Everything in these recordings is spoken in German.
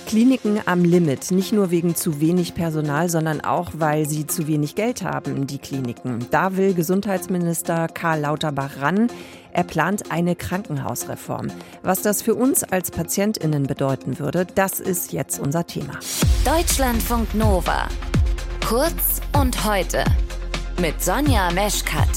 Kliniken am Limit, nicht nur wegen zu wenig Personal, sondern auch, weil sie zu wenig Geld haben, die Kliniken. Da will Gesundheitsminister Karl Lauterbach ran. Er plant eine Krankenhausreform. Was das für uns als PatientInnen bedeuten würde, das ist jetzt unser Thema. Deutschlandfunk Nova. Kurz und heute. Mit Sonja Meschkat.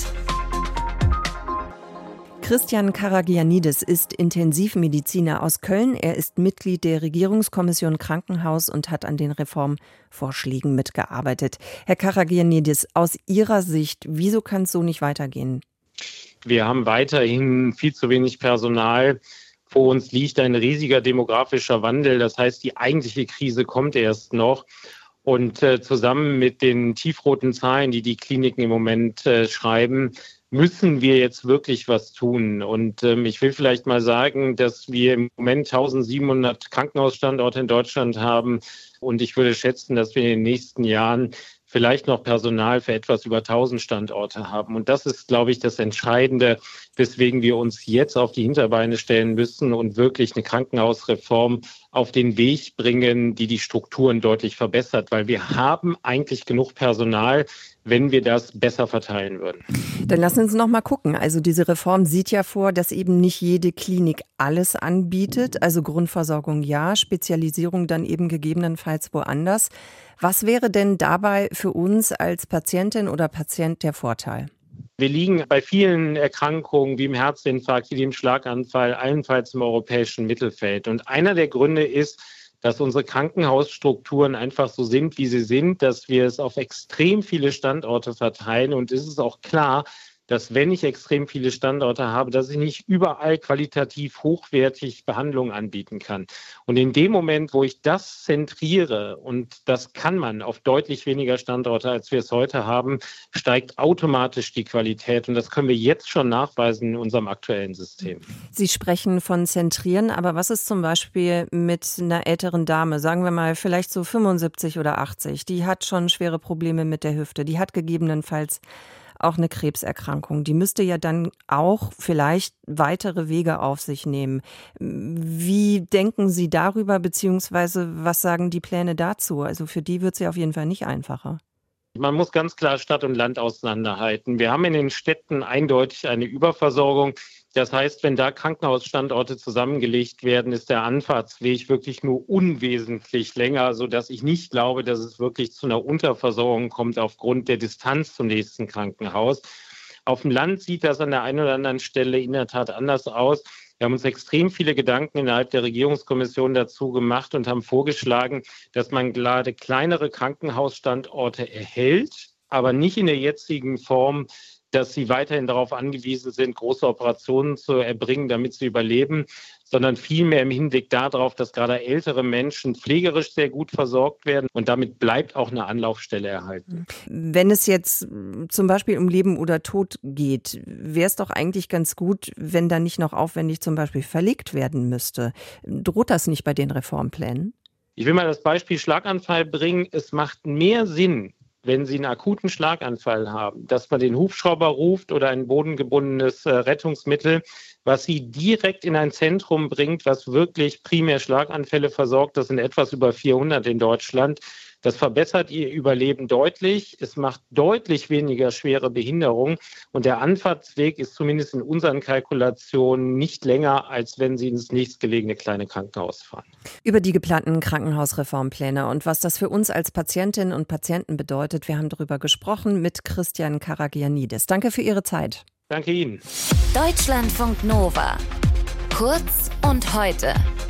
Christian Karagianidis ist Intensivmediziner aus Köln. Er ist Mitglied der Regierungskommission Krankenhaus und hat an den Reformvorschlägen mitgearbeitet. Herr Karagianidis, aus Ihrer Sicht, wieso kann es so nicht weitergehen? Wir haben weiterhin viel zu wenig Personal. Vor uns liegt ein riesiger demografischer Wandel. Das heißt, die eigentliche Krise kommt erst noch. Und zusammen mit den tiefroten Zahlen, die die Kliniken im Moment schreiben, müssen wir jetzt wirklich was tun. Und ich will vielleicht mal sagen, dass wir im Moment 1700 Krankenhausstandorte in Deutschland haben. Und ich würde schätzen, dass wir in den nächsten Jahren vielleicht noch Personal für etwas über 1000 Standorte haben. Und das ist, glaube ich, das Entscheidende, weswegen wir uns jetzt auf die Hinterbeine stellen müssen und wirklich eine Krankenhausreform auf den Weg bringen, die die Strukturen deutlich verbessert. Weil wir haben eigentlich genug Personal, wenn wir das besser verteilen würden. Dann lassen Sie uns noch mal gucken. Also diese Reform sieht ja vor, dass eben nicht jede Klinik alles anbietet. Also Grundversorgung ja, Spezialisierung dann eben gegebenenfalls woanders. Was wäre denn dabei für uns als Patientin oder Patient der Vorteil? Wir liegen bei vielen Erkrankungen wie im Herzinfarkt, wie dem Schlaganfall, allenfalls im europäischen Mittelfeld. Und einer der Gründe ist, dass unsere Krankenhausstrukturen einfach so sind, wie sie sind, dass wir es auf extrem viele Standorte verteilen. Und es ist auch klar, dass wenn ich extrem viele Standorte habe, dass ich nicht überall qualitativ hochwertig Behandlung anbieten kann. Und in dem Moment, wo ich das zentriere, und das kann man auf deutlich weniger Standorte, als wir es heute haben, steigt automatisch die Qualität. Und das können wir jetzt schon nachweisen in unserem aktuellen System. Sie sprechen von zentrieren, aber was ist zum Beispiel mit einer älteren Dame, sagen wir mal vielleicht so 75 oder 80, die hat schon schwere Probleme mit der Hüfte, die hat gegebenenfalls auch eine Krebserkrankung. Die müsste ja dann auch vielleicht weitere Wege auf sich nehmen. Wie denken Sie darüber, beziehungsweise was sagen die Pläne dazu? Also für die wird es ja auf jeden Fall nicht einfacher. Man muss ganz klar Stadt und Land auseinanderhalten. Wir haben in den Städten eindeutig eine Überversorgung. Das heißt, wenn da Krankenhausstandorte zusammengelegt werden, ist der Anfahrtsweg wirklich nur unwesentlich länger, sodass ich nicht glaube, dass es wirklich zu einer Unterversorgung kommt aufgrund der Distanz zum nächsten Krankenhaus. Auf dem Land sieht das an der einen oder anderen Stelle in der Tat anders aus. Wir haben uns extrem viele Gedanken innerhalb der Regierungskommission dazu gemacht und haben vorgeschlagen, dass man gerade kleinere Krankenhausstandorte erhält, aber nicht in der jetzigen Form, dass sie weiterhin darauf angewiesen sind, große Operationen zu erbringen, damit sie überleben, sondern vielmehr im Hinblick darauf, dass gerade ältere Menschen pflegerisch sehr gut versorgt werden und damit bleibt auch eine Anlaufstelle erhalten. Wenn es jetzt zum Beispiel um Leben oder Tod geht, wäre es doch eigentlich ganz gut, wenn da nicht noch aufwendig zum Beispiel verlegt werden müsste. Droht das nicht bei den Reformplänen? Ich will mal das Beispiel Schlaganfall bringen. Es macht mehr Sinn, wenn Sie einen akuten Schlaganfall haben, dass man den Hubschrauber ruft oder ein bodengebundenes Rettungsmittel, was Sie direkt in ein Zentrum bringt, was wirklich primär Schlaganfälle versorgt. Das sind etwas über 400 in Deutschland. Das verbessert Ihr Überleben deutlich. Es macht deutlich weniger schwere Behinderung. Und der Anfahrtsweg ist zumindest in unseren Kalkulationen nicht länger, als wenn Sie ins nächstgelegene kleine Krankenhaus fahren. Über die geplanten Krankenhausreformpläne und was das für uns als Patientinnen und Patienten bedeutet, wir haben darüber gesprochen mit Christian Karagianidis. Danke für Ihre Zeit. Danke Ihnen. Deutschlandfunk Nova. Kurz und heute.